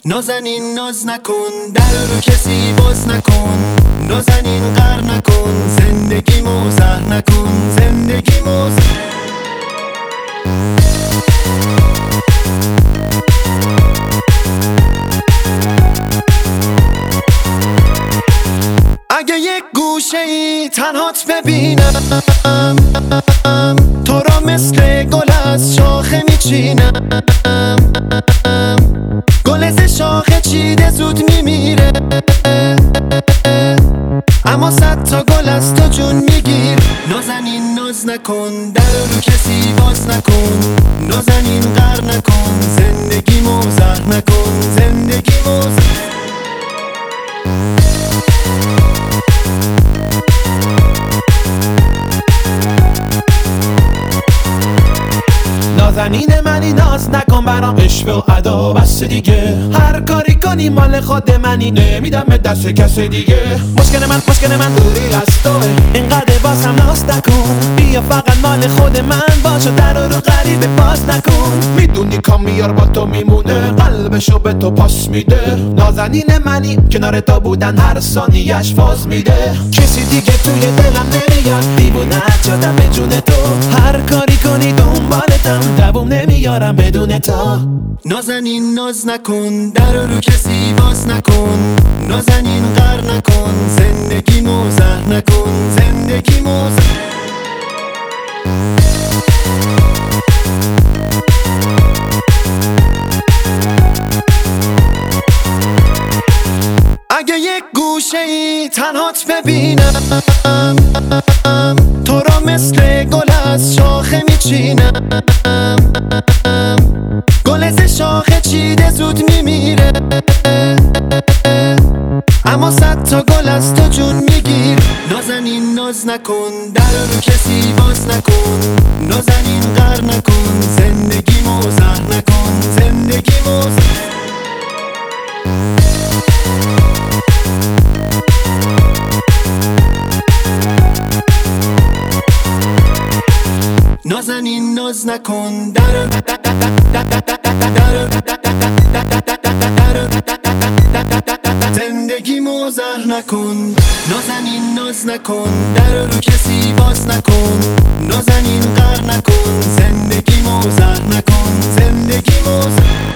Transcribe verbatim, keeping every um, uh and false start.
نازنین ناز نکن، در رو کسی باز نکن. نازنین غر نکن، زندگیمو زهر نکن. زندگیمو زهر اگه یک گوشه ای تنهات ببینم، تو را مثل گل از شاخه میچینم. گل ز شاخه چیده زود میمیره، اما صد تا گل از تو جون میگیر. نازنین ناز نکن، در رو کسی باز نکن. نازنین غر نکن، زندگیمو زهر نکن. زندگیمو زهر نازنین منی، ناز نکن برام عشق و ادا بس دیگه. هر کاری کنی مال خود منی، نمیدم دست کسی دیگه. مشکل من مشکل من دوری از توه، اینقدر بازم ناز نکن. بیا فقط مال خود من باش و در رو غریبه باز نکن. میدونی کامیار با تو میمونه، قلبشو به تو پاس میده. نازنین منی، کنار تو بودن هر ثانیه‌اش فاز میده. کسی دیگه توی دلم نمیاد، دیوونه‌ات شدم به جون تو. هر کاری کنی دنبالتم، دووم نمیارم بدون تو. نازنین ناز نکن، در رو کسی باز نکن. نازنین غر نکن، زندگیمو زهر نکن. زندگیمو زهر اگه یک گوشه ای تنهات ببینم، تو را مثل گل از شاخه میچینم. گل ز شاخه چیده زود میمیره، اما صد تا گل از تو جون میگیر. نازنین ناز نکن، در رو کسی باز نکن. نازنین غر نکن، زندگیمو زهر نکن. زندگیمو زهر نازنین ناز نکن، در زندگیمو زهر نکن. نازنین ناز نکن، در رو کسی باز نکن. نازنین غر نکن، زندگیمو زهر نکن. زندگیمو زهر